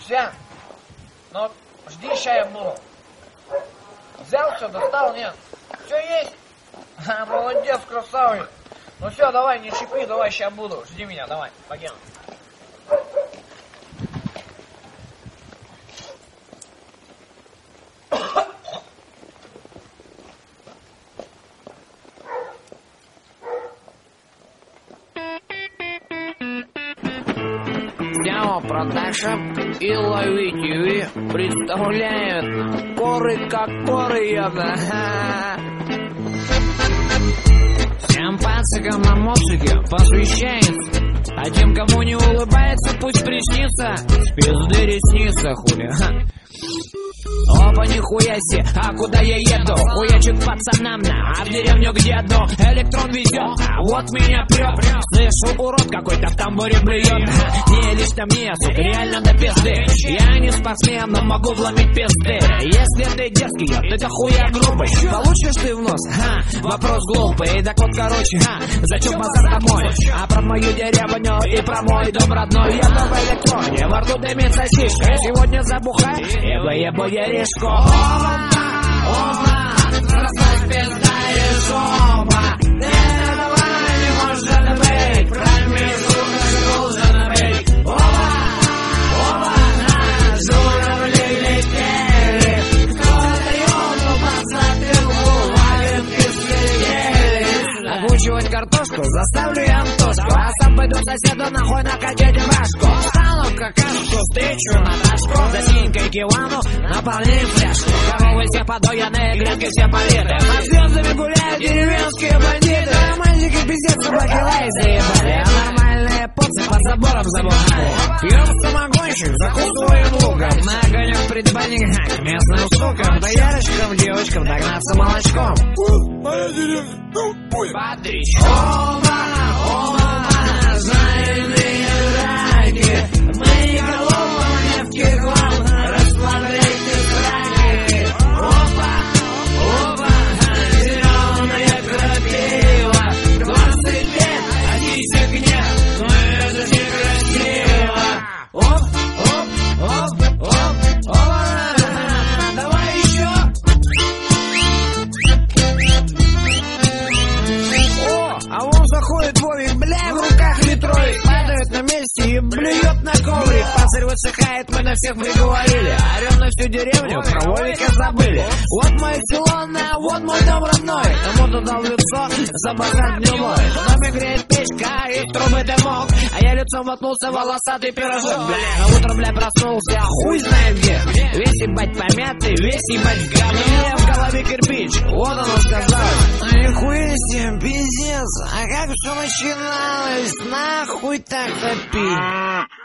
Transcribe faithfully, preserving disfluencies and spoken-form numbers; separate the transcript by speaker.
Speaker 1: Друзья, ну жди, ща я буду. Взял все, достал, нет? Все есть? А, молодец, красавчик. Ну все, давай, не шипи, давай, ща буду. Жди меня, давай, погнали.
Speaker 2: Сяо Продакшн и Лови ТВ представляют коры как коры, ёбна. Всем пацикам на мопсике посвящается, а тем, кому не улыбается, пусть приснится. С пизды ресница, хули. Опа, нихуя себе, а куда я еду? Хуячит пацанам на, а в деревню к деду. Электрон везет, а вот меня прет. Слышу, урод какой-то в тамбуре блюет. Не лично мне, сука, реально до пизды. Я не спортсмен, но могу вломить пизды. Если ты дерзкий, ты дохуя грубый, получишь ты в нос, ха, вопрос глупый. Так вот, короче, ха, зачем базар домой? А про мою деревню и про мой дом родной я в электроне, во рту дымит сосиска. Сегодня забухай, ебо, ебо, еришку. Опа, опа, расслабь пизда и жопа. Этого не может быть, промежуток должен быть. Опа, опа, на журавли летели. Кто-то ёбну подсмотрел, валенки слетели. Окучивать картошку заставлю я Антошку, а сам пойду соседу нахуй накачать рашку. Встану в какашку, встречу Наташку, за синькой кивану наполняем фляжку. Коровы все подояны, грядки все политы, под звездами гуляют деревенские бандиты. Романтики пиздец, собаки лай заебали, а нормальные поцы по заборам забухали. Пьем самогонщик, закусываем луком, на огонек предбанник, местным сукам, да ярочкам, девочкам догнаться молочком.
Speaker 3: Моя деревня, ну пой.
Speaker 2: Бодрич. Оба, оба, взаимные драки, мы не голову нефти глав, расслабляйте сраки. Опа, опа, зеленая крапива, двадцать лет, одись огня, но это же красиво. Оп, оп, оп, оп, опа, давай еще. А он заходит Вовик, бля, в руках метрой, падает на месте и блюет на коврик. Пацарь высыхает, мы на всех приговорили, орем на всю деревню, про Вовика забыли. Вот мое село, на, вот мой дом родной, кому-то дал лицо, забахать дневной. В доме греет печка и в трубы дымок, а я лицом воткнулся волосатый пирожок. Бля, на утро, бля, проснулся, а хуй знает где. Весь ебать помятый, весь ебать в говне, в голове кирпич, вот оно сказал. Нихуя себе, пиздец. А как все начиналось? Нахуй так топить?